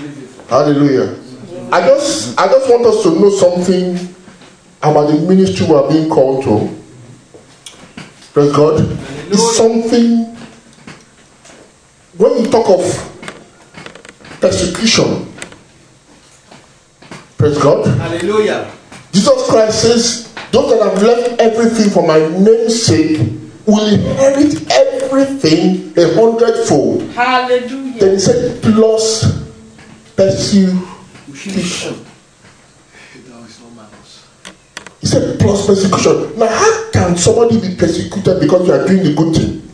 Hallelujah. I just want us to know something about the ministry we are being called to. Praise God. It's something, when you talk of persecution, praise God. Hallelujah. Jesus Christ says, those that have left everything for my name's sake will inherit everything 100-fold. Hallelujah. Then he said, plus persecution. He said, plus persecution. Now, how can somebody be persecuted because you are doing the good thing?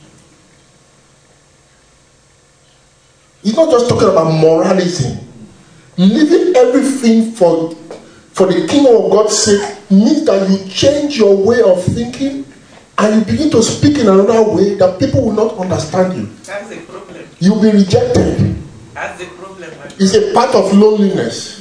He's not just talking about morality. Leaving everything for the kingdom of God's sake means that you change your way of thinking and you begin to speak in another way that people will not understand you. That's the problem. You'll be rejected. That's the problem. It's a part of loneliness.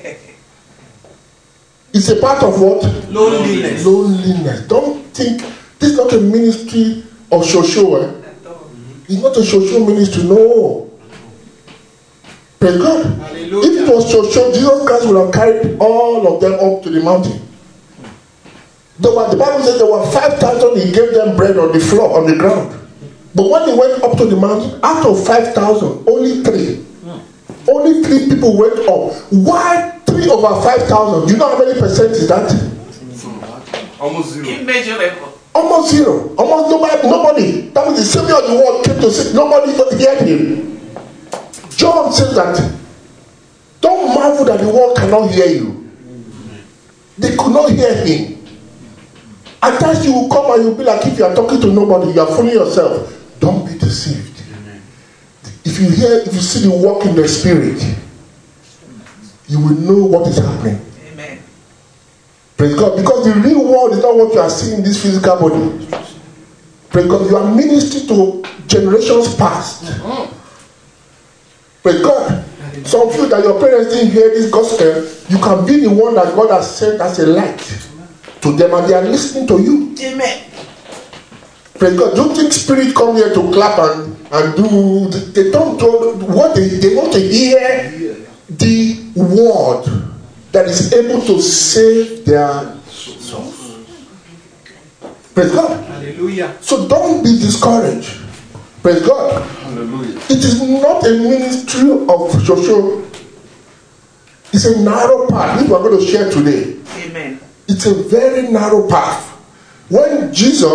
It's a part of what? Loneliness. Loneliness. Don't think this is not a ministry of social. It's not a social ministry. No. Praise God. Hallelujah. If it was social, Jesus Christ would have carried all of them up to the mountain. The Bible says there were 5,000. He gave them bread on the floor, on the ground. But when he went up to the mountain, out of 5,000, only 3. Only 3 people went up. Why 3 over 5,000? Do you know how many percent is that? Almost zero. Immeasurable. Almost zero. Almost nobody. That means the Savior of the world came to say nobody heard him. John says that don't marvel that the world cannot hear you. They could not hear him. At times you will come and you'll be like if you are talking to nobody, you are fooling yourself. Don't be deceived. If you see the work in the spirit, you will know what is happening. Amen. Praise God. Because the real world is not what you are seeing in this physical body. Praise God. You are ministering to generations past. Praise God. Some of you that your parents didn't hear this gospel, you can be the one that God has sent as a light to them and they are listening to you. Amen. Praise God. Don't think spirit come here to clap and do. They don't do what they want to hear the word that is able to save their souls. Praise God. Hallelujah. So don't be discouraged. Praise God. Hallelujah. It is not a ministry of social. It's a narrow path which we are going to share today. Amen. It's a very narrow path. When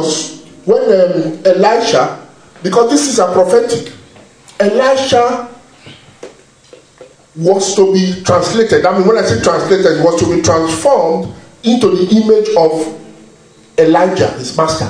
Elisha, because this is a prophetic, Elisha was to be translated. I mean, when I say translated, it was to be transformed into the image of Elijah, his master.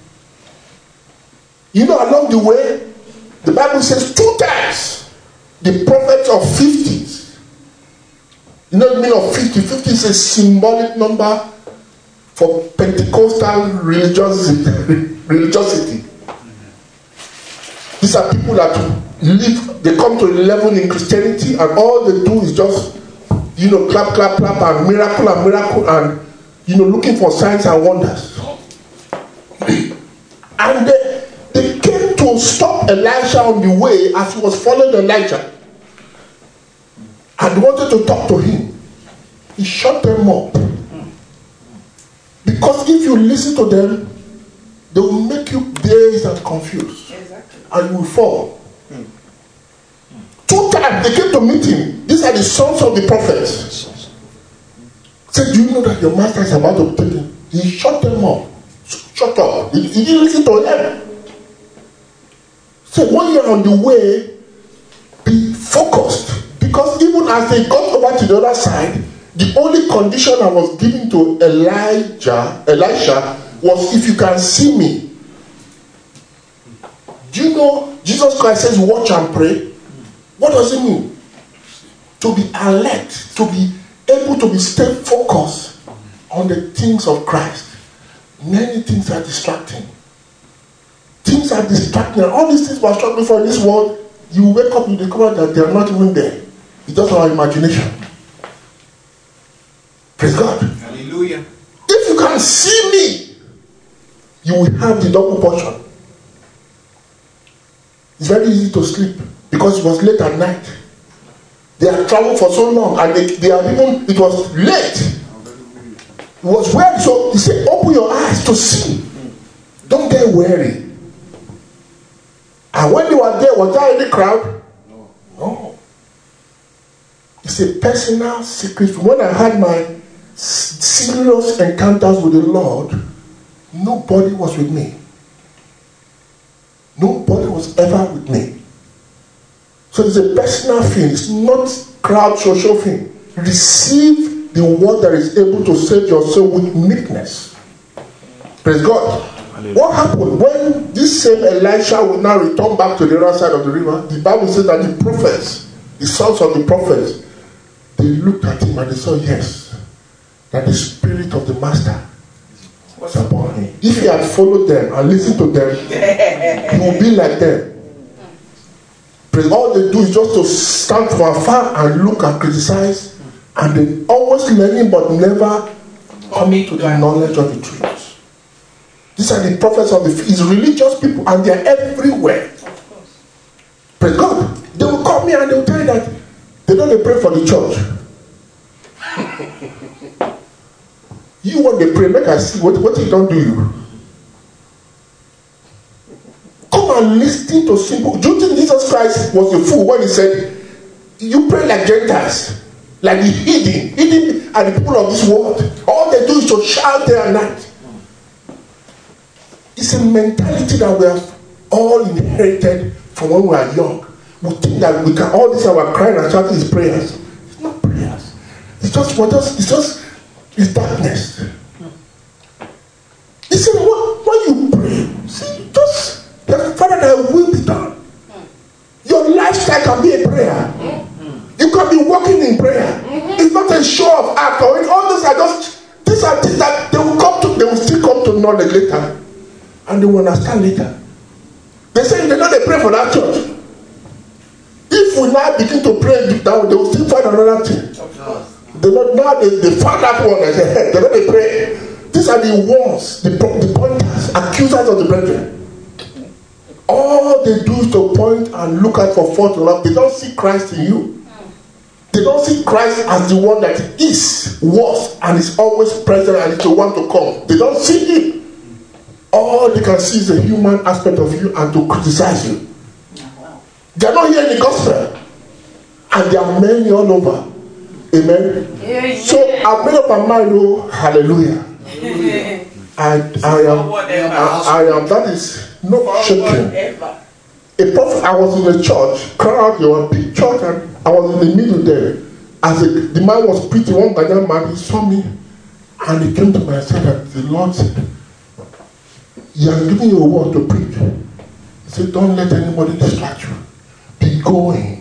You know, along the way, the Bible says 2 times the prophets of 50s. You know the meaning of 50? 50 is a symbolic number for Pentecostal religiosity. These are people that live, they come to a level in Christianity and all they do is just, clap, clap, clap and miracle and, looking for signs and wonders. And they came to stop Elisha on the way as he was following Elijah. And wanted to talk to him. He shut them up. Because if you listen to them, they will make you dazed and confused. Exactly. And you will fall. 2 times they came to meet him. These are the sons of the prophets. Said, do you know that your master is about to take him? He shut them up. Shut up. He didn't listen to them. So when you're on the way, be focused. Because even as they got over to the other side, the only condition I was giving to Elisha was if you can see me. Do you know Jesus Christ says watch and pray? What does it mean? To be alert, to be able to stay focused on the things of Christ. Many things are distracting. Things are distracting. All these things we are struggling for in this world, you wake up and discover that they are not even there. It's just our imagination. Praise God. Hallelujah. If you can see me, you will have the double portion. It's very easy to sleep because it was late at night. They have traveled for so long, and they have even, it was late. It was weary. So he said, open your eyes to see. Don't get weary. And when they were there, was there any crowd? No. It's a personal secret. When I had my serious encounters with the Lord, nobody was with me. Nobody was ever with me. So it's a personal thing. It's not crowd social thing. Receive the word that is able to save your soul with meekness. Praise God. Hallelujah. What happened when this same Elisha will now return back to the other side of the river? The Bible says that the prophets, the sons of the prophets, they looked at him and they saw, yes, that the spirit of the master was upon him. If he had followed them and listened to them, he would be like them. All they do is just to stand from afar and look and criticize, and they always learning but never coming to the knowledge of the truth. These are the prophets of it's religious people, and they are everywhere. Praise God. They will come here and they will tell you that they don't pray for the church. You want to pray, make I see what you don't do you. Come and listen to simple. Do you think Jesus Christ was a fool when he said, you pray like Gentiles, like the hidden and the people of this world? All they do is to shout day and night. It's a mentality that we have all inherited from when we were young. We think that we can, all this our crying and shouting is prayers. It's not prayers. It's darkness. He said, when you pray, see, just Father, thy will be done. Your lifestyle can be a prayer. You can be walking in prayer. It's not a show of act or all these are things that they will still come to knowledge later. And they will understand later. They say they know they pray for that church. If we now begin to pray deep down, they will still find another thing. They found that one and say, hey, they know they pray. These are the ones, the pointers, accusers of the brethren. All they do is to point and look out for fault. They don't see Christ in you. They don't see Christ as the one that is, was, and is always present and is the one to come. They don't see him. All they can see is the human aspect of you and to criticize you. They are not hearing the gospel. And there are many all over. Amen. Yeah. So I've made up my mind, oh, hallelujah. I am, that is not shaking. A prophet, I was in the church, crowd, there was a big church, and I was in the middle there. As the man was preaching, one Ghanaian man, he saw me, and he came to me and said that the Lord said, he has given you a word to preach. He said, don't let anybody distract you. Be going.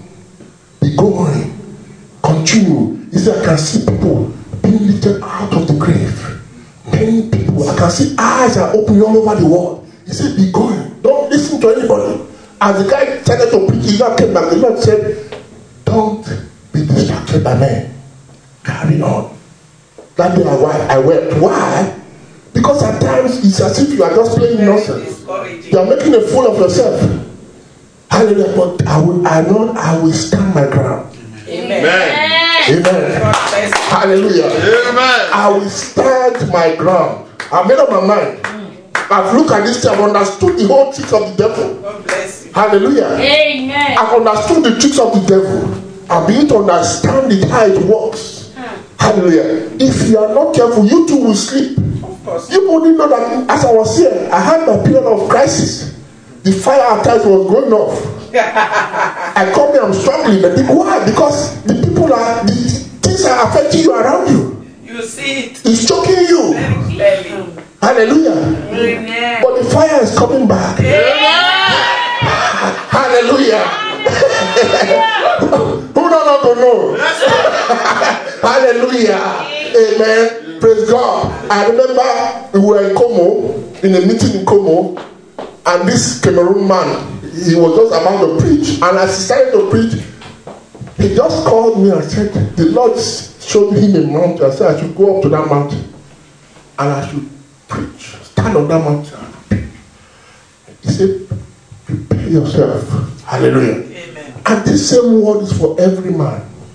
Continue. He said, I can see people being lifted out of the grave. Many people, I can see eyes are opening all over the world. He said, be going. Don't listen to anybody. As the guy started to preach, he now came back. The Lord said, don't be distracted by men. Carry on. That day I wept. Why? Because at times it's as if you are just playing nonsense. You are making a fool of yourself. Hallelujah. But I will stand my ground. Amen. Hallelujah. Amen. I will stand my ground. I've made up my mind. I've looked at this thing. I've understood the whole tricks of the devil. God bless you. Hallelujah. Amen. I've understood the tricks of the devil. I've been to understand it, how it works. Hallelujah. If you are not careful, you too will sleep. Of course. You wouldn't know that as I was here, I had my period of crisis. The fire at times was going off. I come here, I'm struggling. But why? Because the things are affecting you around you. You see it. It's choking you. Very clearly. Hallelujah. Amen. But the fire is coming back. Hallelujah. Who don't know? Hallelujah. Amen. Praise God. I remember we were in Como, in a meeting in Como, and this Cameroon man, he was just about to preach. And as he started to preach, he just called me and said, the Lord showed him a mountain. I said I should go up to that mountain and I should preach. Stand on that mountain and preach. He said, prepare yourself. Hallelujah. Amen. And this same word is for every man.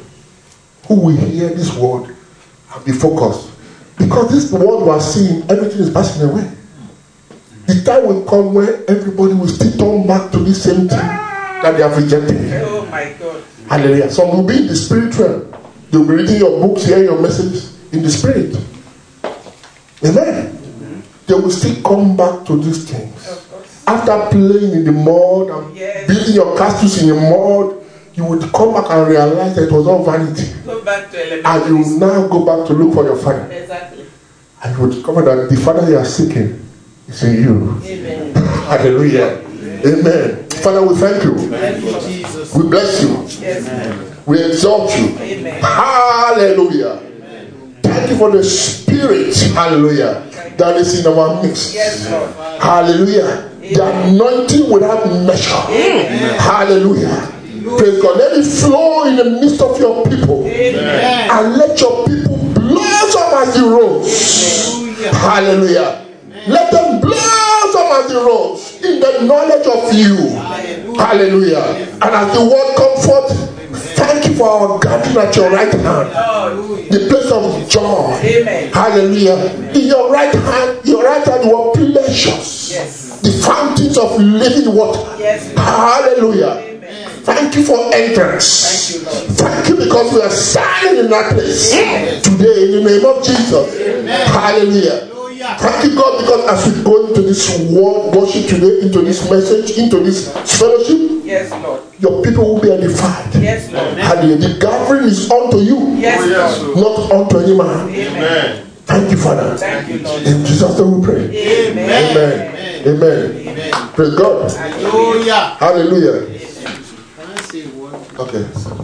who will hear this word and be focused. Because this word we are seeing, everything is passing away. The time will come where everybody will still turn back to the same thing that they have rejected. Oh my God. Hallelujah. Some will be in the spirit realm. They will be reading your books, hearing your message in the spirit. Amen. They will still come back to these things. After playing in the mud and building your castles in the mud, you would come back and realize that it was all vanity. Go back to elementary. And you will now go back to look for your father. Exactly. And you will discover that the father you are seeking is in you. Amen. Hallelujah. Amen. Father, we thank you. Thank you, Jesus. We bless you. Yes. We exalt you. Amen. Hallelujah. Thank you for the spirit. Hallelujah. That is in our midst. Yes, Lord. Hallelujah. The anointing without measure. Hallelujah. Praise God. Let it flow in the midst of your people. Amen. And let your people blossom as the rose. Hallelujah. Let them blossom as the rose in the knowledge of you. Hallelujah. And as the word comes forth, thank you for our gathering at your right hand. The place of joy. Amen. Hallelujah. In your right hand were pleasures. Yes. The fountains of living water. Yes. Hallelujah. Thank you for entrance. Thank you, Lord. Thank you because we are standing in that place today in the name of Jesus. Hallelujah. Thank you, God, because as we go into this word worship today, into this message, into this fellowship, Yes, Lord. your people will be edified. Yes, Lord. Hallelujah. The gathering is unto you, Yes, Lord. not unto any man. Amen. Thank you, Father. Thank you, Lord. In Jesus' name we pray. Amen. Amen. Amen. Praise God. Hallelujah. Hallelujah. Can I say one? Okay.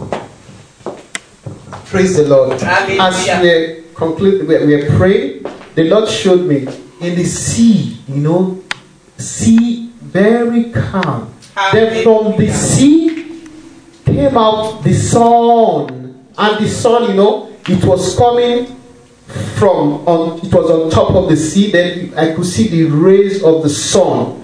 Praise the Lord. Hallelujah. As we are praying, the Lord showed me in the sea, sea very calm. Then from the sea came out the sun, and the sun, it was coming it was on top of the sea. Then I could see the rays of the sun,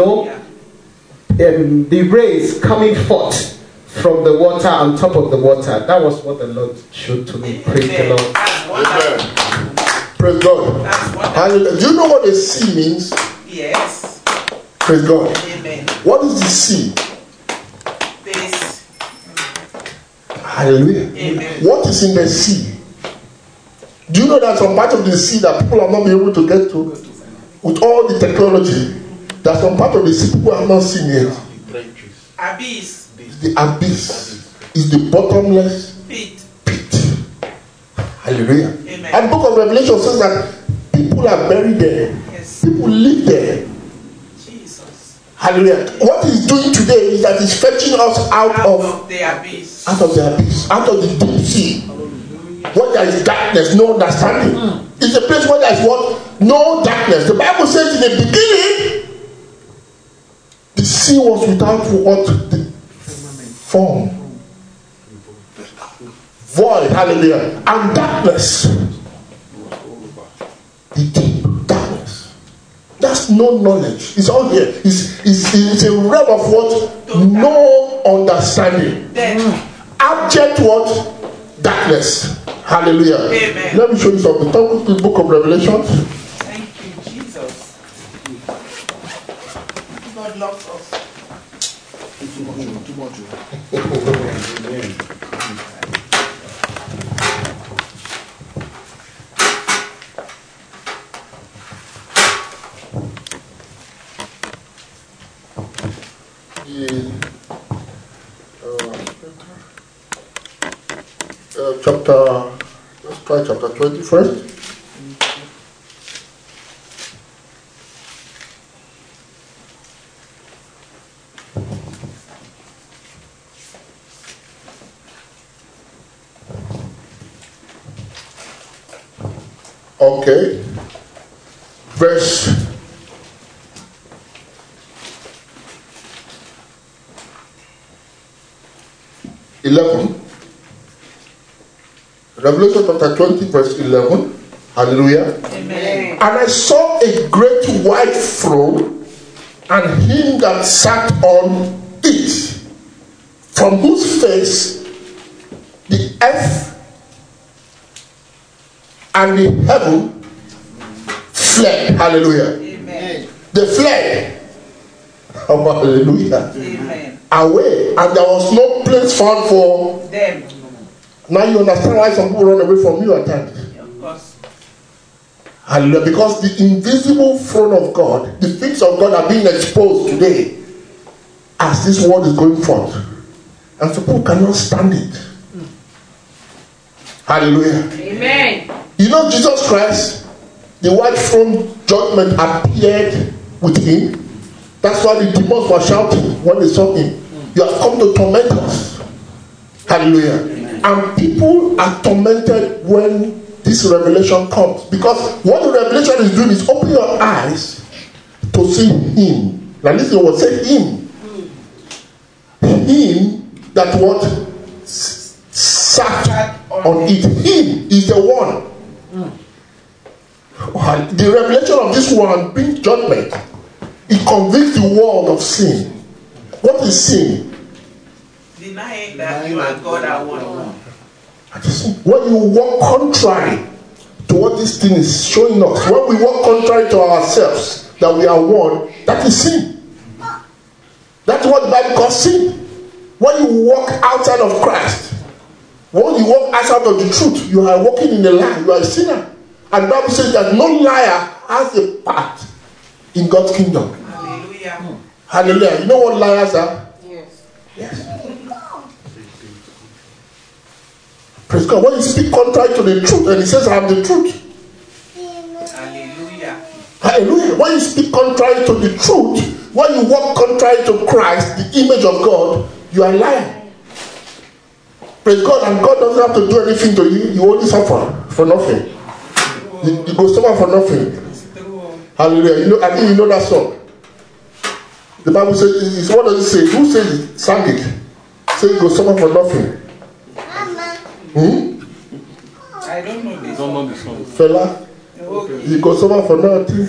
the rays coming forth from the water, on top of the water. That was what the Lord showed to me. Praise the Lord. That's wonderful. Praise God. That's wonderful. Hallelujah. Do you know what the sea means? Yes. Praise God. Amen. What is the sea? This. Hallelujah. Amen. What is in the sea? Do you know that some part of the sea that people are not be able to get to with all the technology? There's some part of the sea people have not seen yet. Abyss. The abyss is the bottomless Pit. pit. Hallelujah. Amen. And the book of Revelation says that people are buried there. Yes. People live there. Jesus. Hallelujah. What he's doing today is that he's fetching us out of the abyss. out of the abyss, out of the deep sea. Where there is darkness, no understanding. It's a place where there is what? No darkness. The Bible says in the beginning, the sea was without what? The form. Void, hallelujah. And darkness. The deep darkness. That's no knowledge. It's all here. It's a realm of what? No understanding. Abject what? Darkness. Hallelujah. Amen. Let me show you something. Talk to the book of Revelation. Thank you, Jesus. God loves us. Let's try chapter 20 first. Okay. Verse 11. Revelation chapter 20 verse 11. Hallelujah. Amen. And I saw a great white throne, and him that sat on it, from whose face the earth and the heaven fled. Hallelujah. Amen. They fled. Oh, hallelujah. Amen. Away. And there was no place found for Them. Now you understand why some people run away from you at times. Of course. Hallelujah. Because the invisible throne of God, the things of God are being exposed today as this world is going forth. And people cannot stand it. Hallelujah. Amen. You know Jesus Christ, the white throne judgment appeared with him. That's why the demons were shouting when they saw him. You have come to torment us. Hallelujah. And people are tormented when this revelation comes. Because what the revelation is doing is open your eyes to see him. Now listen, what say him. Him that what sat on it. Him is the one. The revelation of this one brings judgment. It convicts the world of sin. What is sin? Denying that you and God are one. When you walk contrary to what this thing is showing us, when we walk contrary to ourselves, that we are one, that is sin. That's what the Bible calls sin. When you walk outside of Christ, when you walk outside of the truth, you are walking in a lie, you are a sinner. And the Bible says that no liar has a part in God's kingdom. Hallelujah. Hallelujah. You know what liars are? Yes. Yes. Praise God. When you speak contrary to the truth, and he says, I am the truth. Hallelujah. Hallelujah. When you speak contrary to the truth, when you walk contrary to Christ, the image of God, you are lying. Praise God. And God doesn't have to do anything to you. You only suffer for nothing. You go suffer for nothing. Hallelujah. You know, I think you know that song. The Bible says, what does it say? Who says it? Sang it. Say you go suffer for nothing. I don't know this. Don't know this one. Fella, Okay. you go suffer for nothing.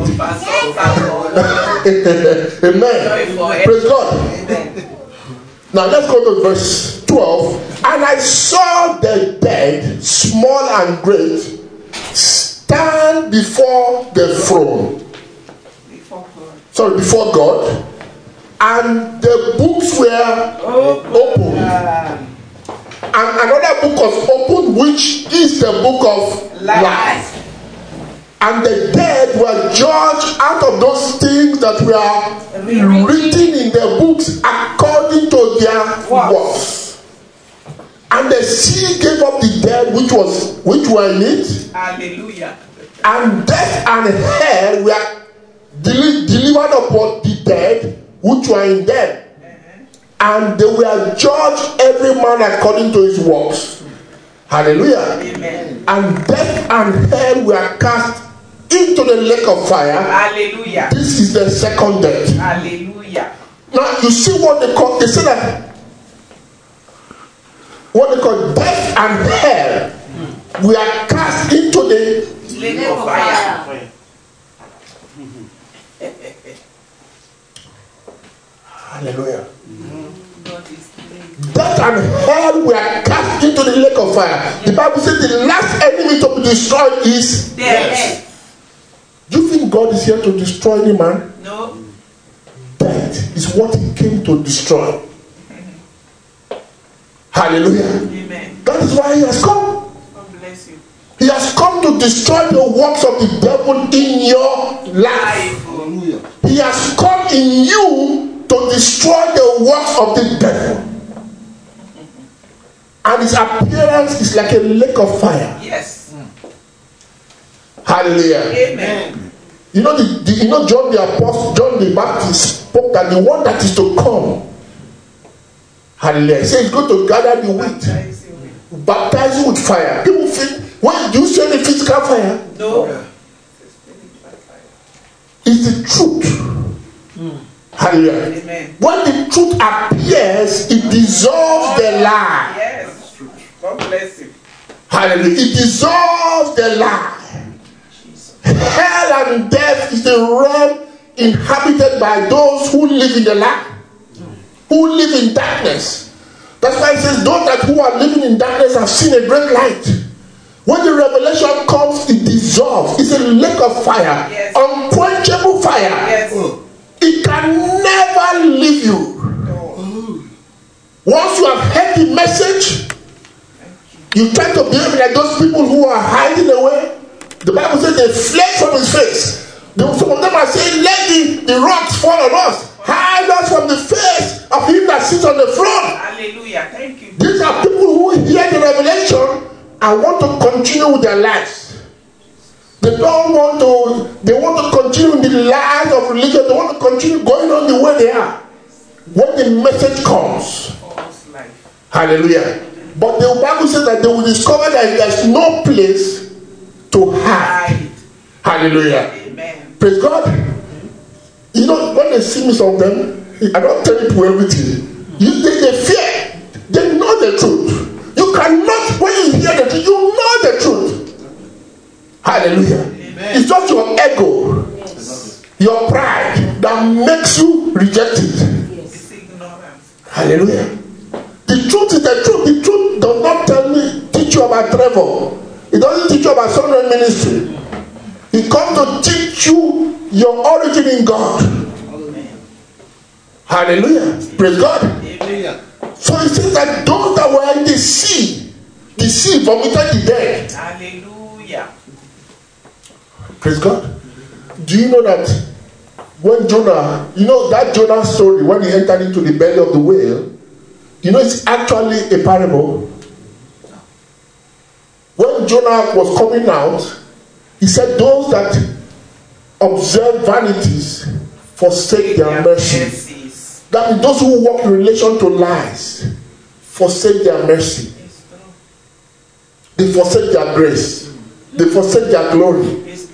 Amen. Praise God. Amen. Now let's go to verse 12. And I saw the dead, small and great, stand before the throne. Before God. And the books were opened. And another book was opened, which is the book of life. And the dead were judged out of those things that were written in their books according to their works. And the sea gave up the dead which were in it. Hallelujah. And death and hell were delivered upon the dead which were in them. And they were judged every man according to his works. Hallelujah. Amen. And death and hell were cast into the lake of fire. Hallelujah. This is the second death. Hallelujah. Now you see what they call, they say that what they call death and hell were cast into the Lake of fire. Hallelujah. Death and hell were cast into the lake of fire. The Bible says the last enemy to be destroyed is death. Do you think God is here to destroy any man? No. Death is what he came to destroy. Hallelujah. Amen. That is why he has come. God bless you. He has come to destroy the works of the devil in your life. Hallelujah. He has come in you to destroy the works of the devil. And his appearance is like a lake of fire. Yes. Hallelujah. Amen. You know, John the Apostle, John the Baptist spoke that the one that is to come. Hallelujah. He said he's going to gather the wheat, baptize you with fire. People think, when do you see any physical fire? No. It's the truth. Hallelujah. Amen. When the truth appears, it dissolves the lie. Yes. God bless you. Hallelujah. It dissolves the lie. Hell and death is the realm inhabited by those who live in the lie, who live in darkness. That's why it says, those that who are living in darkness have seen a great light. When the revelation comes, it dissolves. It's a lake of fire, Yes. unquenchable fire. Yes. It can never leave you. Once you have heard the message, you try to behave like those people who are hiding away. The Bible says they fled from his face. Some of them are saying, let the rocks fall on us. Hide us from the face of him that sits on the throne. Hallelujah. Thank you. These are people who hear the revelation and want to continue with their lives. They want to continue the lives of religion. They want to continue going on the way they are. When the message comes, False life. hallelujah. But the Bible says that they will discover that there's no place to hide. Hallelujah. Amen. Praise God. You know, when they see me, some of them, I don't tell people everything. They fear. They know the truth. You cannot, when you hear the truth, you know the truth. Hallelujah. Amen. It's just your ego, your pride that makes you reject it. It's ignorance. Hallelujah. The truth is the truth. The truth does not teach you about Trevor. It doesn't teach you about Sunday ministry. It comes to teach you your origin in God. Amen. Hallelujah. Praise God. Amen. So it says that those that were in the sea vomited the dead. Hallelujah. Praise God. Do you know that when Jonah, you know that Jonah story, when he entered into the belly of the whale, you know it's actually a parable. When Jonah was coming out, he said, those that observe vanities forsake their mercy. That means those who walk in relation to lies forsake their mercy. They forsake their grace. They forsake their glory.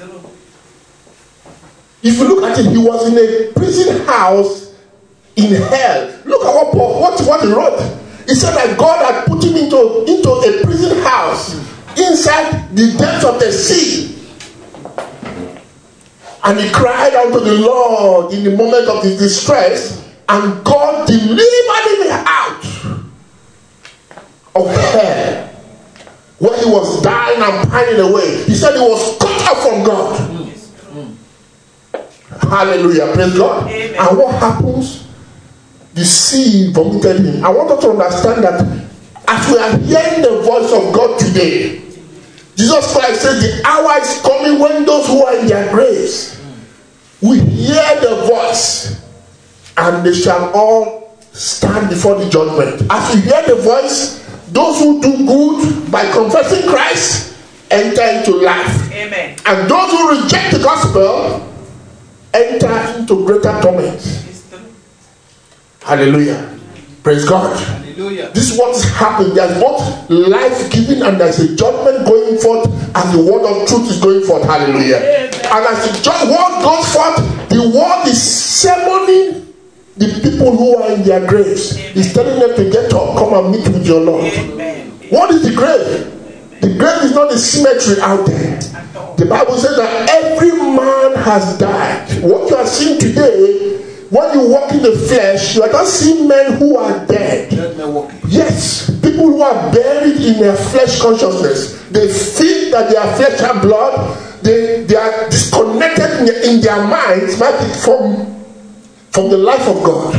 If you look at it, he was in a prison house in hell. Look at what he wrote. He said that God had put him into a prison house inside the depths of the sea. And he cried out to the Lord in the moment of his distress, and God delivered him out of hell. When he was dying and pining away, he said he was cut off from God. Hallelujah, praise God. Amen. And what happens? The sea vomited him. I want us to understand that as we are hearing the voice of God today, Jesus Christ says the hour is coming when those who are in their graves will hear the voice, and they shall all stand before the judgment. As we hear the voice, those who do good by confessing Christ enter into life. Amen. And those who reject the gospel enter into greater torment. Hallelujah. Praise God. Hallelujah. This is what is happening. There's both life-giving and there's a judgment going forth as the word of truth is going forth. Hallelujah. Amen. And as the word goes forth, the word is summoning the people who are in their graves. Amen. He's telling them to get up, come and meet with your Lord. Amen. What is the grave? Amen. The grave is not a cemetery out there. The Bible says that every man has died. What you are seeing today, when you walk in the flesh, you are not seeing men who are dead. Yes, people who are buried in their flesh consciousness. They feel that they are flesh and blood. They are disconnected in their minds from the life of God.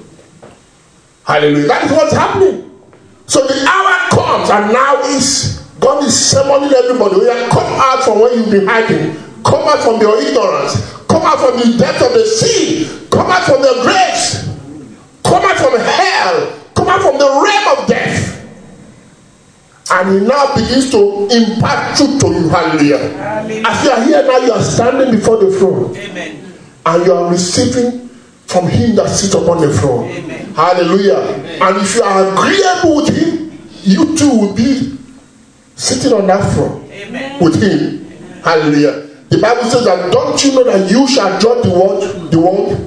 Hallelujah. That is what's happening. So the hour comes, and now God is summoning everybody. We are come out from where you've been hiding. Come out from your ignorance. Come out from the depth of the sea. Come out from the graves. Come out from hell. Come out from the realm of death. And he now begins to impart truth to you. Hallelujah. Hallelujah. As you are here now, you are standing before the throne. Amen. And you are receiving from him that sits upon the throne. Amen. Hallelujah. Amen. And if you are agreeable with him, you too will be sitting on that throne. Amen. With him. Amen. Hallelujah. The Bible says that, don't you know that you shall judge the world?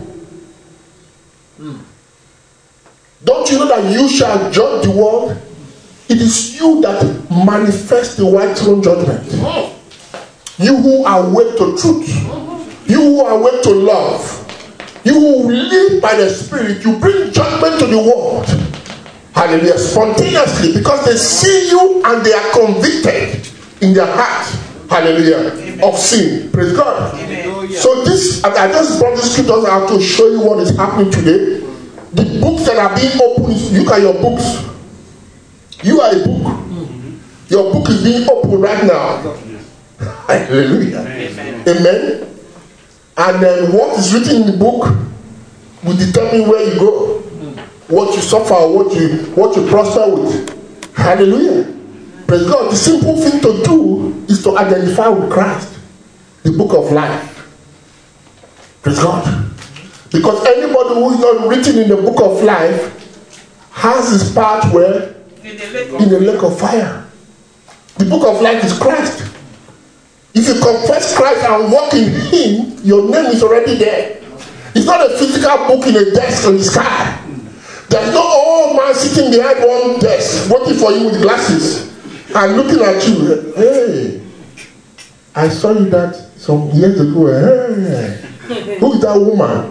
Don't you know that you shall judge the world? It is you that manifest the white throne judgment. You who awake to truth. You who awake to love. You who live by the Spirit. You bring judgment to the world. Hallelujah. Spontaneously, because they see you and they are convicted. in their heart. Hallelujah. Of sin. Praise God. So this, I just brought the scriptures out to show you what is happening today. The books that are being opened, look at your books. You are a book. Your book is being opened right now. Hallelujah. Amen. And then what is written in the book will determine where you go, what you suffer, what you prosper with. Hallelujah. Praise God. The simple thing to do is to identify with Christ, the book of life. Praise God. Because anybody who is not written in the book of life has his part where? In the lake of fire. The book of life is Christ. If you confess Christ and walk in Him, your name is already there. It's not a physical book in a desk in the sky. There's no old man sitting behind one desk waiting for you with glasses and looking at you. Hey, I saw you that some years ago. Hey, who is that woman?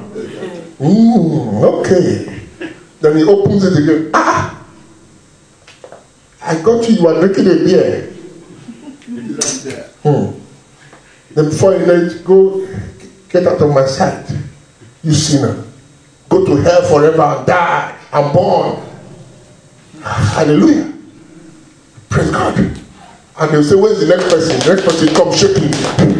Okay. Then he opens it again. I got you are drinking a beer. Then before you let it go, get out of my sight, you sinner. Go to hell forever and die and born. Hallelujah. Praise God. And they'll say, where's the next person? The next person comes shaking.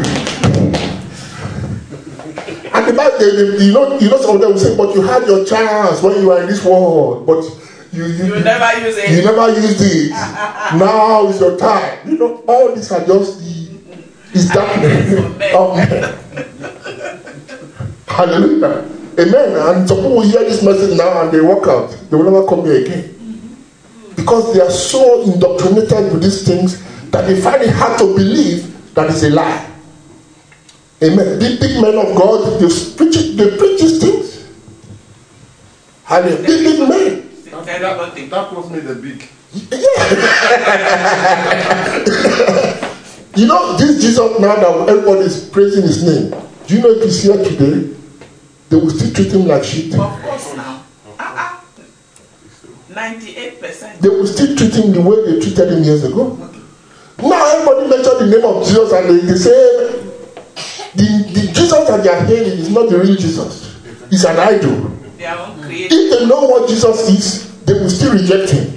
And the Bible, you know some of them will say, but you had your chance when you were in this world, but you never use it. You never used it. Now is your time. You know, all these are just the darkness of men. Hallelujah. Amen. And some people hear this message now and they walk out. They will never come here again. Because they are so indoctrinated with these things that they find it hard to believe that it's a lie. Amen. Big men of God, they preach these things. Hallelujah. Big men. That was made a big. Yeah. You know, this Jesus now that everybody is praising his name. Do you know if he's here today, they will still treat him like shit? Of course now. 98%. They will still treat him the way they treated him years ago. Now everybody mentions the name of Jesus and they say the Jesus that they are hearing is not the real Jesus. It's an idol. Their own creator. If they know what Jesus is, they will still reject him.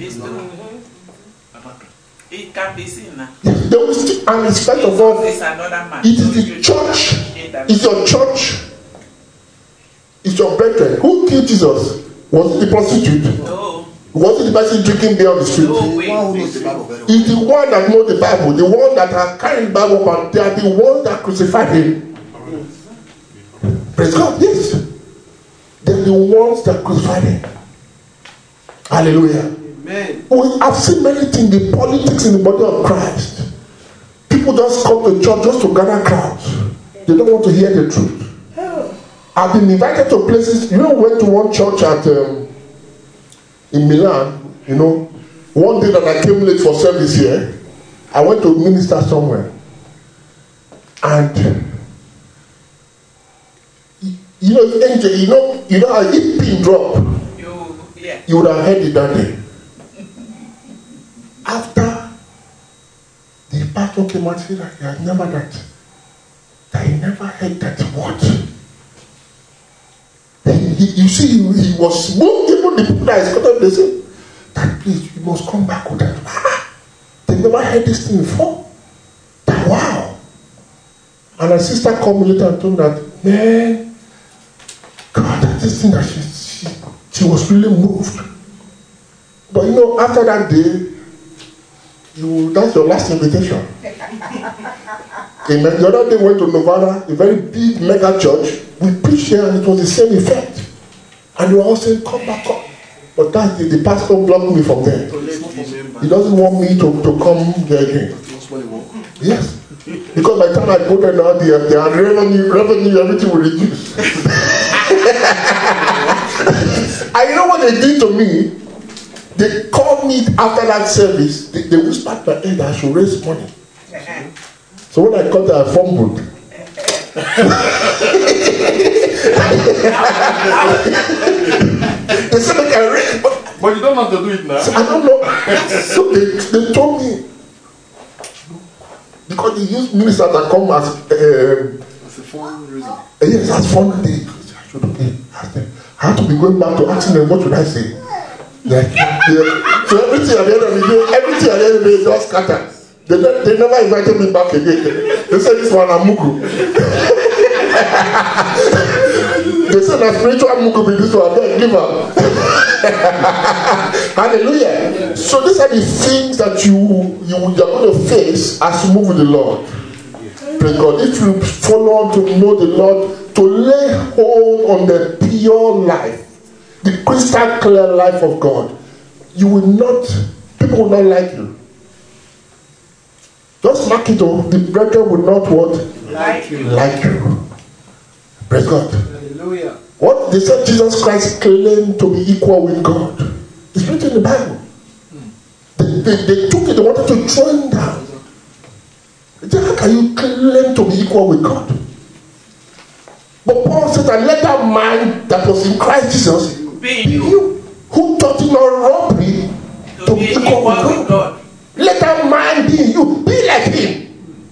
It can be seen now. They will still, and in spite of all, It's another man. it is the church. It's your church. It's your brethren. Who killed Jesus? Was it the prostitute? No. Was it the person drinking beer on the street? No way. It's the one that knows the Bible, the one that are carrying the Bible, and they are the ones that crucified him. Praise God, yes. They're the ones that crucified him. Hallelujah. Amen. I've seen many things, the politics in the body of Christ. People just come to church just to gather crowds. They don't want to hear the truth. I've been invited to places. You know, went to one church in Milan. You know, one day that I came late for service here, I went to minister somewhere, and you know, angel, you know how if pin drop, you would have heard it that day. After the pastor came and said that he had never that he never heard that word. You see, he was moved. Even the people that is caught, they say, that please, you must come back with that. They never heard this thing before. That, wow. And her sister called me later and told me that, man, God, that's this thing that she was really moved. But you know, after that day, that's your last invitation. Amen. The other day went to Novara, a very big mega church. We preached here and it was the same effect. And they were all saying, come back up. But that's the pastor blocked me from there. He doesn't want me to come there again. Yes. Because by the time I go there now, the revenue, everything will reduce. And you know what they did to me? They called me after that service. They whispered to my ear that I should raise money. So when I called her, I fumbled. They said I can raise, but you don't have to do it now. So I don't know. So they told me, because they use ministers that come as That's a fun reason. yes, as fun. I have to be going back to asking them, what should I say? Like, so everything at the end of the day, just scattered. They never invited me back again. They said this one Amuku. They said that spiritual Amuku be this one. Then give up. Hallelujah. So these are the things that you're going to face as you move with the Lord. Praise God. If you follow to know the Lord, to lay hold on the pure life, the crystal clear life of God, you will not, people will not like you. Just mark it off. The brethren will not what? Like you. Like you. Praise God. Hallelujah. What they said Jesus Christ claimed to be equal with God. It's written in the Bible. They took it, they wanted to throw him down. They said, how can you claim to be equal with God? But Paul said that let that man that was in Christ Jesus Be in you. you, who taught him not robbery to be equal with God. Let that man be in you. Be like him.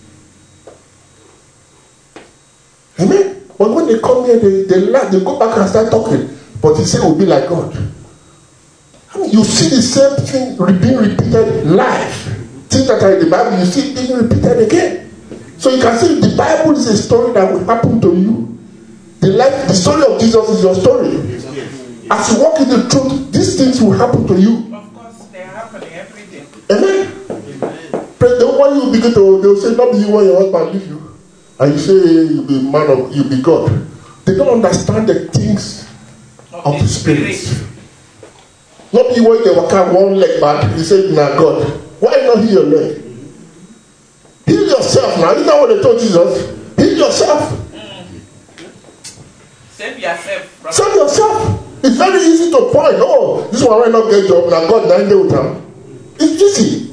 Amen. But when they come here, they laugh, they go back and start talking. But he said, we'll be like God. I mean, you see the same thing being repeated live. Things that are in the Bible, you see it being repeated again. So you can see the Bible is a story that will happen to you. The story of Jesus is your story. As you walk in the truth, these things will happen to you. Of course, they are happening every day. Amen. When you begin to, they'll say, not be you when your husband leave you. And you say, you be man of, you be God. They don't understand the things of the Spirit. Not be when they walk out one leg back, you say, nah, God. Why not heal your leg? Heal yourself now. Isn't that what they told Jesus? Heal yourself. Save yourself. Brother. Save yourself. It's very easy to point. Oh, this one might not get job. Now God 9 days with him. It's easy.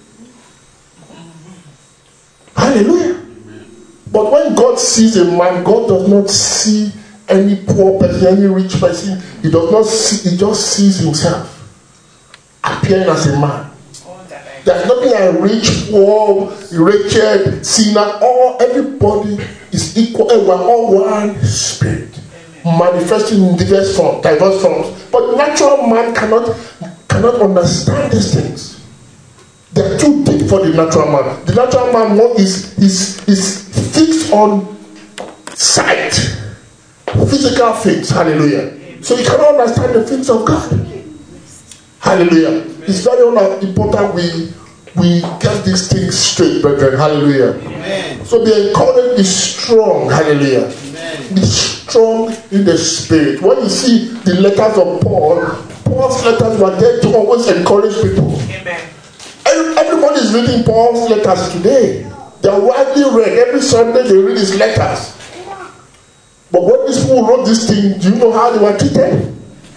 Hallelujah. But when God sees a man, God does not see any poor person, any rich person. He does not see, he just sees himself appearing as a man. There's nothing like rich, poor, wretched, sinner. Everybody is equal. We're all one spirit. Manifesting in diverse forms. But natural man cannot understand these things. They're too deep for the natural man. The natural man is fixed on sight, physical things. Hallelujah. So you cannot understand the things of God. Hallelujah. It's very important we get these things straight, brethren. Hallelujah. Amen. So be encouraged, be strong. Hallelujah. Amen. Be strong in the spirit. When you see the letters of Paul's letters were there to always encourage people. Amen. Everybody is reading Paul's letters today. They are widely read. Every Sunday they read his letters. But when these people wrote this thing, do you know how they were treated?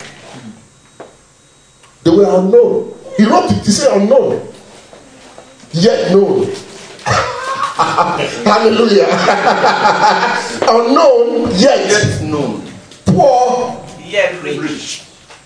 They were unknown. He wrote it, he said unknown. Yet known. Hallelujah. Unknown, yet known. Poor, yet rich.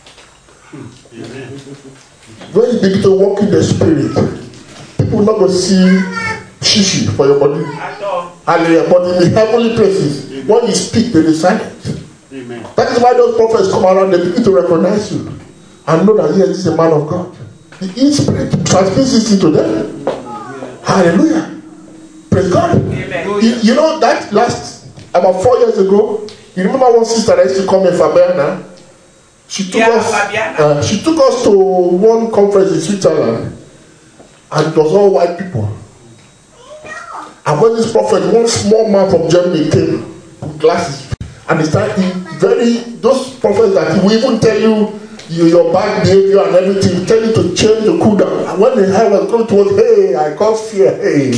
When you begin to walk in the spirit, people not going to see shishi for your body. Hallelujah. But in the heavenly places, when you speak, they are silent. Amen. That is why those prophets come around, they begin to recognize you and know that yes, this is a man of God. The spirit transmits this into them. Hallelujah. Praise God. Amen. You know that about 4 years ago, you remember one sister that used to come in Fabiana? She took us to one conference in Switzerland, and it was all white people. And when this prophet, one small man from Germany came with glasses, and he started those prophets that will even tell you your bad behavior and everything, tell you to change the cool down. And when the hell was coming towards, hey, I can't fear, hey,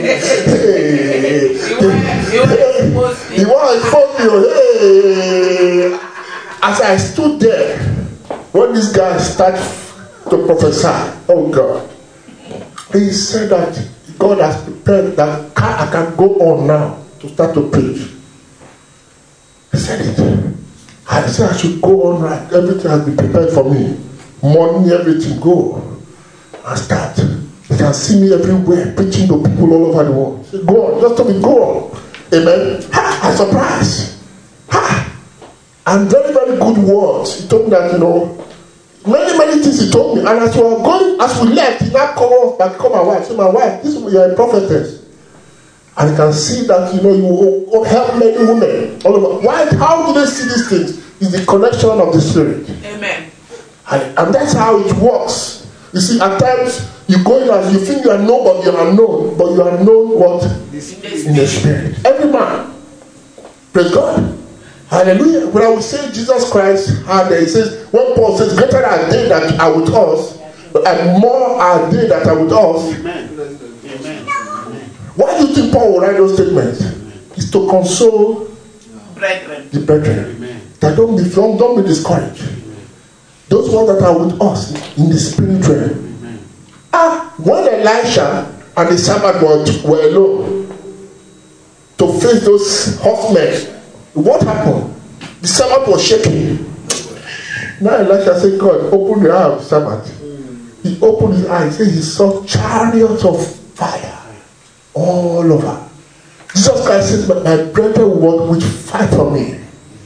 he was exposed to, hey. As I stood there, when this guy started to prophesy, oh God, he said that God has prepared that I can go on now to start to preach. He said it. I said I should go on right. Everything has been prepared for me. Money, everything, go and start. He said can see me everywhere preaching to people all over the world. Say, go on, just tell me, go on. Amen. Ha, I'm surprised. Ha. And very, very good words. He told me that, many things he told me. And as we left, he now called my wife. Say, my wife, you're a prophetess. And you can see that, you will help many women all over. Why? How do they see these things? It's the connection of the Spirit. Amen. And that's how it works. You see, at times, you go in and you think you are known, but you are known. But you are known what? In the Spirit. Every man. Praise God. Hallelujah. When I would say Jesus Christ, he says, when Paul says, greater are they that are with us, and more are they that are with us. Amen. Amen. Why do you think Paul will write those statements? It's to console the brethren. That don't be discouraged. Those ones that are with us in the spirit realm. When Elisha and the servant were alone to face those horsemen, what happened? The servant was shaking. Now Elisha said, God, open the eye of the servant. He opened his eyes. He saw chariots of fire all over. Jesus Christ says, but my brethren will fight for me.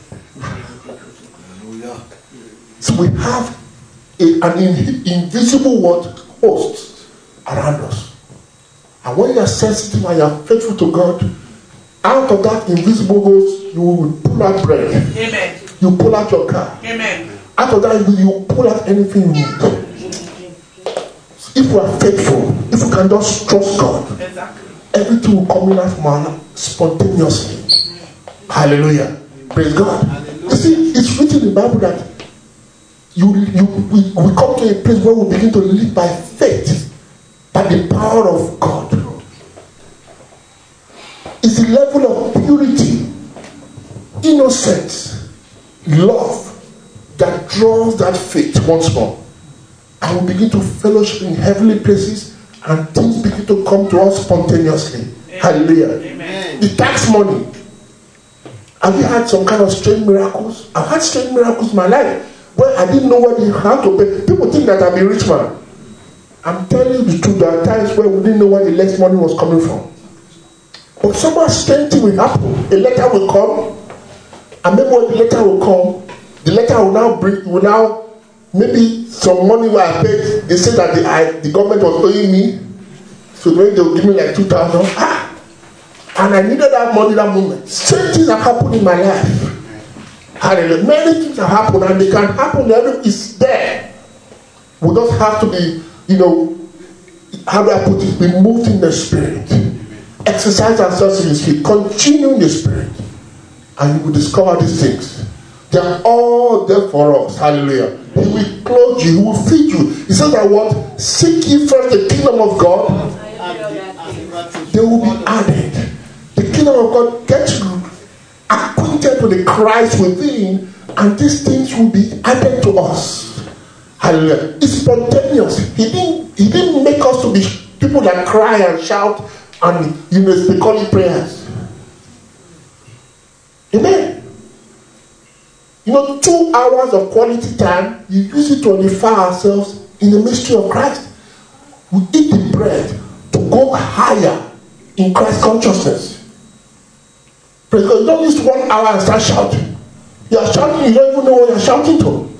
So we have an invisible host around us. And when you are sensitive and you are faithful to God, out of that invisible host, you will pull out bread. Amen. You pull out your car. Amen. Out of that, you pull out anything you need. If we are faithful, if we can just trust God, Exactly. everything will come in from our life spontaneously. Hallelujah. Praise God. Hallelujah. You see, it's written in the Bible that we come to a place where we begin to live by faith, by the power of God. It's a level of purity, innocence, love that draws that faith once more. And we begin to fellowship in heavenly places, and things begin to come to us spontaneously. Amen. Hallelujah. Amen. The tax money. Have you had some kind of strange miracles? I've had strange miracles in my life where I didn't know how to pay. People think that I'm a rich man. I'm telling you the truth. There are times where we didn't know where the less money was coming from. But some strange thing will happen. A letter will come, and maybe when the letter will come, the letter will now maybe some money where I paid. They said that the government was owing me, so maybe they will give me like 2,000. And I needed that money that moment. Same things have happened in my life. Hallelujah. Many things have happened, and they can happen. It's there. We don't have to be, how do I put it? Be moved in the Spirit. Exercise ourselves in the Spirit. Continue in the Spirit. And you will discover these things. They are all there for us. Hallelujah. He will clothe you. He will feed you. He says that what? Seek ye first the kingdom of God. They will be added. The kingdom of God gets acquainted with the Christ within, and these things will be added to us. Hallelujah. It's spontaneous. He didn't make us to be people that cry and shout and they call it prayers. Amen. 2 hours of quality time, you use it to edify ourselves in the mystery of Christ. We eat the bread to go higher in Christ consciousness. Praise God. You don't use 1 hour and start shouting. You are shouting, you don't even know what you are shouting to.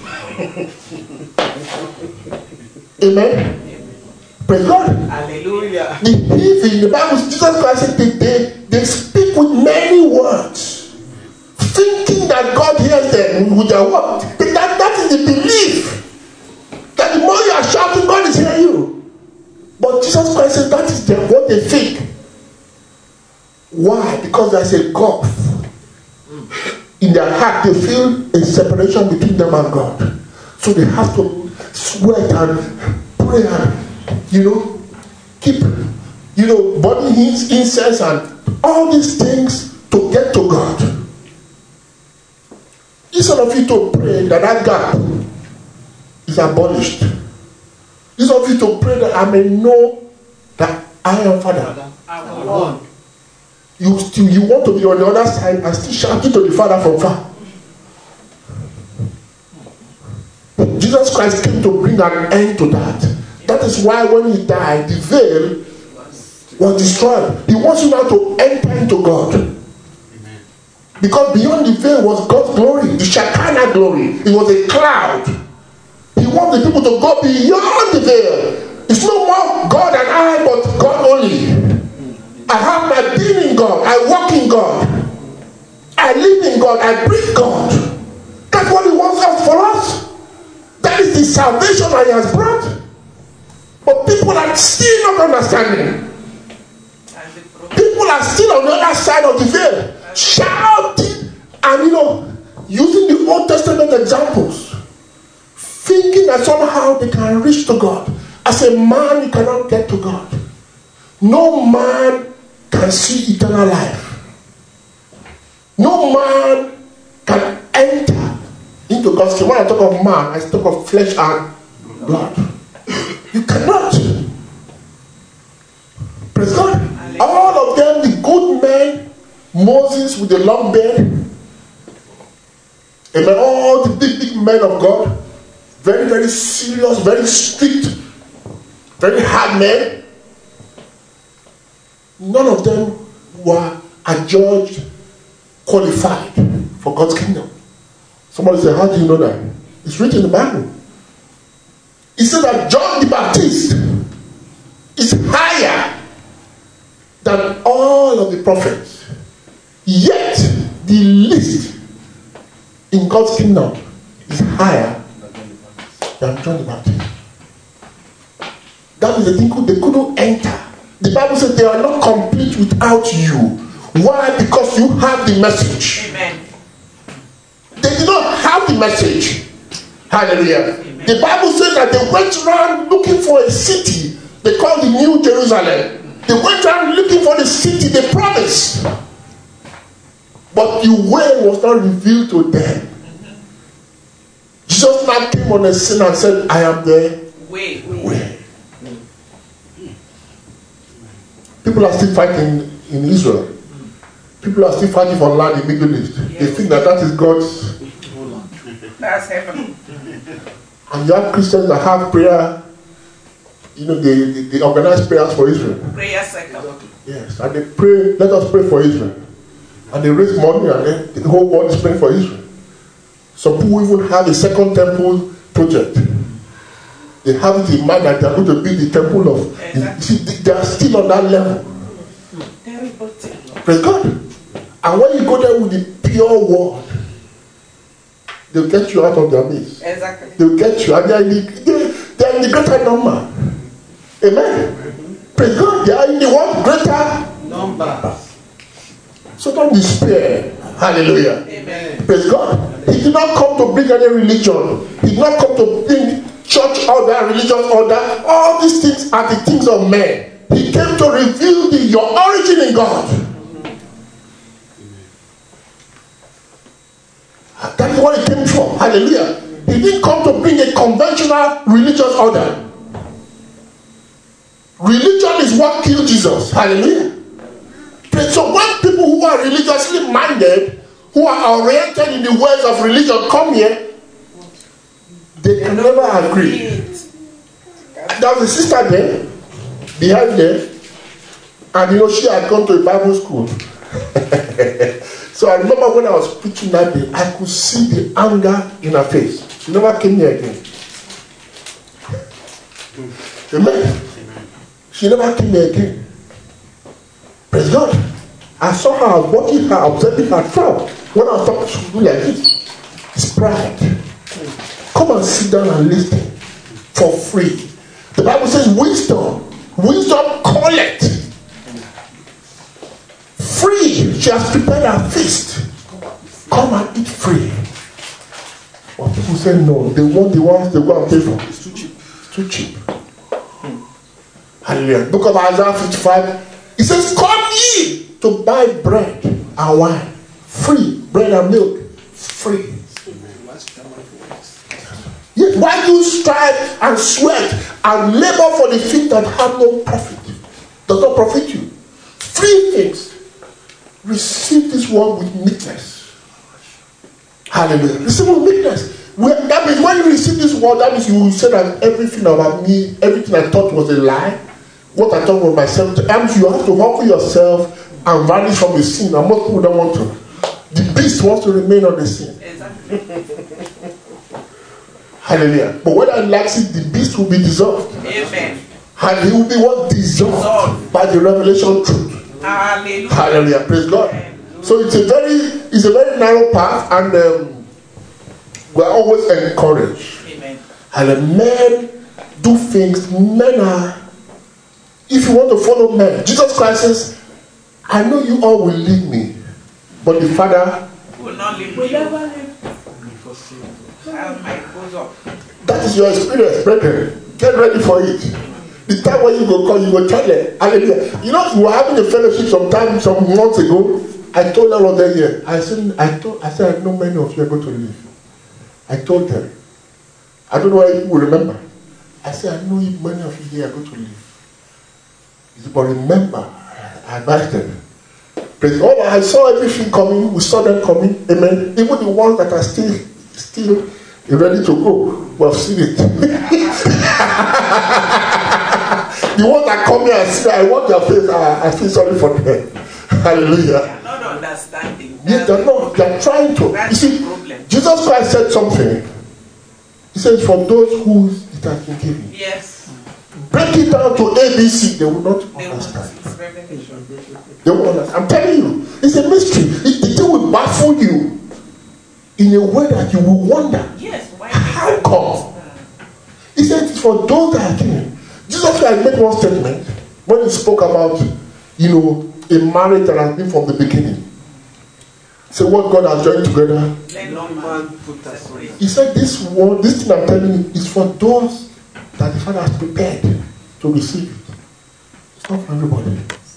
Amen. Praise God. Hallelujah. In the Bible, Jesus Christ said they speak with many words, thinking that God hears them with their word. That is the belief that the more you are shouting, God is hearing you. But Jesus Christ said that is what they think. Why? Because there's a gulf in their heart. They feel a separation between them and God, so they have to sweat and pray and keep burning incense and all these things to get to God. Instead of you to pray that gap is abolished, instead of you to pray that I may know that I am Father, one. You want to be on the other side and still shouting to the Father from far. Jesus Christ came to bring an end to that. That is why when he died, the veil was destroyed. He wants you now to enter into God. Amen. Because beyond the veil was God's glory, the Shekinah glory. It was a cloud. He wants the people to go beyond the veil. It's no more God and I, but God only. I have my being in God. I walk in God. I live in God. I breathe God. That's what he wants us for us. That is the salvation that he has brought. But people are still not understanding. People are still on the other side of the veil, shouting and using the Old Testament examples, thinking that somehow they can reach to God. As a man, you cannot get to God. No man can see eternal life. No man can enter into God's kingdom. When I talk of man, I talk of flesh and blood. You cannot. Praise God. All of them, the good men, Moses with the long beard, and all the big men of God, very, very serious, very strict, very hard men. None of them were adjudged qualified for God's kingdom. Somebody said, how do you know that? It's written in the Bible. It said that John the Baptist is higher than all of the prophets. Yet the least in God's kingdom is higher than John the Baptist. That is the thing they couldn't enter. The Bible says they are not complete without you. Why? Because you have the message. Amen. They did not have the message. Hallelujah. Amen. The Bible says that they went around looking for a city they called the New Jerusalem. They went around looking for the city they promised. But the way was not revealed to them. Jesus now came on a scene and said, I am the way. People are still fighting in Israel. People are still fighting for land in the Middle East. Yes. They think that is God's. That's heaven. And you have Christians that have prayer. They organize prayers for Israel. Prayer cycle. Yes, and they pray. Let us pray for Israel. And they raise money, and then the whole world is praying for Israel. Some people even have a second temple project. They have it in mind that they are going to build the temple of. Exactly. They are still on that level. Praise God. And when you go there with the pure word, they'll get you out of their midst. Exactly. They'll get you. And they are in the greater number. Amen. Mm-hmm. Praise God. They are in the what? Greater number. So don't despair. Hallelujah. Amen. Praise God. He did not come to bring any religion. He did not come to bring church order, religious order. All these things are the things of men. He came to reveal your origin in God. That is what he came for. Hallelujah. He didn't come to bring a conventional religious order. Religion is what killed Jesus. Hallelujah. So when people who are religiously minded, who are oriented in the ways of religion come here, they can never agree. There was a sister there, behind there, and she had gone to a Bible school. So I remember when I was preaching that day, I could see the anger in her face. She never came here again. Amen. She never came here again. Praise God. I saw her, I was watching her, observing her thought. When I was talking, she would do like this. It's pride. Come and sit down and listen for free. The Bible says wisdom calleth. Free. She has prepared her feast. Come and eat free. But people say no. They want the ones they go and pay for. It's too cheap. It's too cheap. Hallelujah. Book of Isaiah 55. It says, come ye to buy bread and wine. Free. Bread and milk. Free. Yet why do you strive and sweat and labor for the things that have no profit? Does not profit you. Free things. Receive this word with meekness. Hallelujah. Receive with meekness. That means when you receive this word, that means you will say that everything about me, everything I thought was a lie, what I thought was myself. That means you have to humble yourself and vanish from the sin. And most people don't want to. The beast wants to remain on the sin. Exactly. Hallelujah. But whether he likes it, the beast will be dissolved. Amen. And he will be what? Dissolved by the revelation truth. Hallelujah. Hallelujah. Praise God. So it's a very narrow path, and we're always encouraged. Amen. And men do things. Men are, if you want to follow men, Jesus Christ says, I know you all will leave me, but the Father Will not leave Will you. never leave. As my goes up. that is your experience, brethren. Get ready for it. The time when you go call, you go tell them. Hallelujah. You know, we were having a fellowship some months ago. I told them on them here. I said, I know many of you are going to leave. I told them. I don't know why you will remember. I said, I know many of you here are going to leave. He said, but remember, I advised them. Praise God. I saw everything coming. We saw them coming. Amen. Even the ones that are still ready to go, we have seen it. The ones that come here and say, I want their face, I feel sorry for them. Hallelujah. They are not understanding. Yes, they're not. They're trying to. You That's see, the problem. Jesus Christ said something. He said, for those who it has been given. Yes. Break it down to ABC, they will not They will understand. it's revelation. They will understand. I'm telling you, it's a mystery. The thing will baffle you in a way that you will wonder. Yes. Why? How come? He said it's for those that are given. Jesus Christ made one statement when he spoke about, a marriage that has been from the beginning. So what God has joined together. Let no man put aside. He said this thing I'm telling you is for those that the Father has prepared to receive it. It's not for everybody.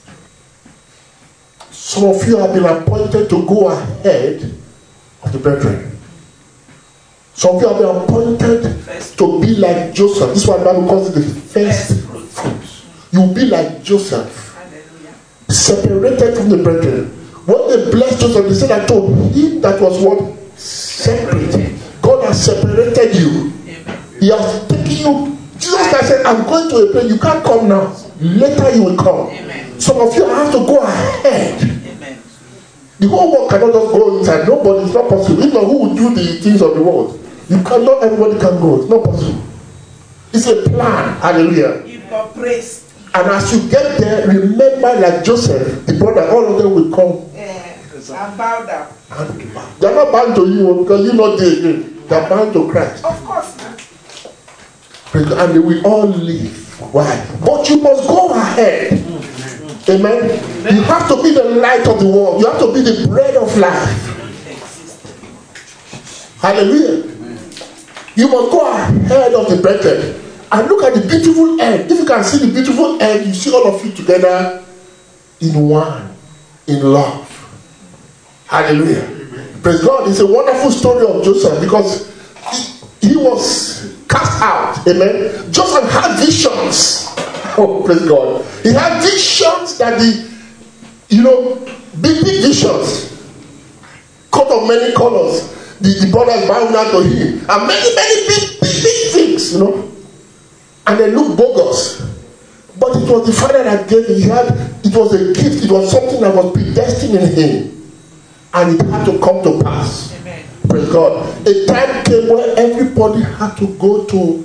Some of you have been appointed to go ahead of the brethren. Some of you have been appointed to be like Joseph. This one Bible calls it the first fruits. You'll be like Joseph. Hallelujah. Separated from the brethren. When they blessed Joseph, they said that to him that was what? Separated. God has separated you. Amen. He has taken you. Jesus Christ said, I'm going to a place. You can't come now. Later you will come. Amen. Some of you have to go ahead. Amen. The whole world cannot just go inside. Nobody, it's not possible. If not, who will do the things of the world? Not everybody can go. It's not possible. It's a plan. Hallelujah. Give God praise. And as you get there, remember like Joseph, the brother, all of them will come. I'm bowed down. And they're not bound to you because you're not there again. They're bound to Christ. Of course. And they will all leave. Why? But you must go ahead. Amen. You have to be the light of the world. You have to be the bread of life. Hallelujah. You must go ahead of the brethren. And look at the beautiful end. If you can see the beautiful end, you see all of you together in one, in love. Hallelujah. Praise God. It's a wonderful story of Joseph because he was cast out. Amen. Joseph had visions. Oh, praise God. He had visions that big visions. Coat of many colors. The brothers bowing down to him. And many big things, And they looked bogus. But it was the Father that gave it. It was a gift. It was something that was predestined in him. And it had to come to pass. Amen. Praise God. A time came where everybody had to go to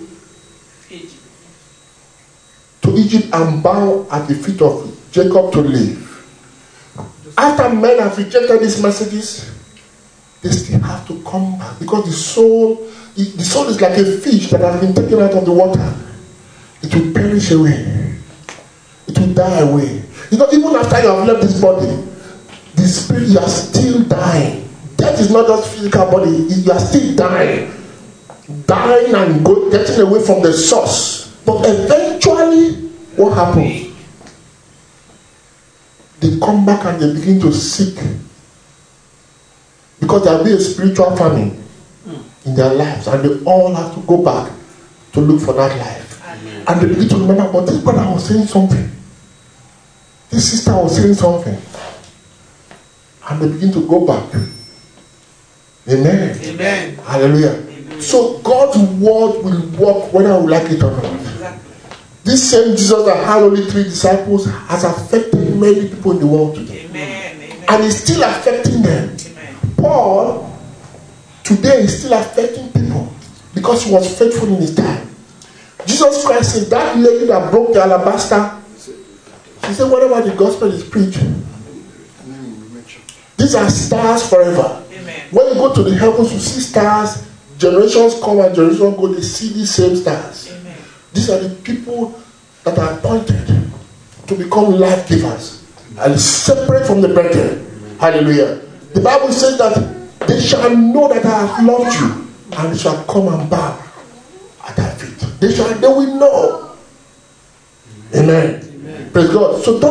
Egypt and bow at the feet of Jacob to live. After men have rejected these messages, they still have to come back because the soul is like a fish that has been taken out of the water. It will perish away. It will die away. Even after you have left this body, the spirit, you are still dying. Death is not just physical body. You are still dying. Dying and getting away from the source. But eventually, what happens? They come back and they begin to seek. Because there will be a spiritual famine in their lives. And they all have to go back to look for that life. Amen. And they begin to remember, but this brother was saying something. This sister was saying something. And they begin to go back. Amen. Amen. Hallelujah. Amen. So God's word will work whether we like it or not. Exactly. This same Jesus that had only 3 disciples has affected many people in the world today. Amen. Amen. And is still affecting them. Amen. Paul today is still affecting people because he was faithful in his time. Jesus Christ says that lady that broke the alabaster, she said whatever the gospel is preached, these are stars forever. Amen. When you go to the heavens, you see stars. Generations come and generations go, they see these same stars. Amen. These are the people that are appointed to become life givers and separate from the brethren. Hallelujah. The Bible says that they shall know that I have loved you, and they shall come and bow at thy feet. They will know. Amen. Praise God. So don't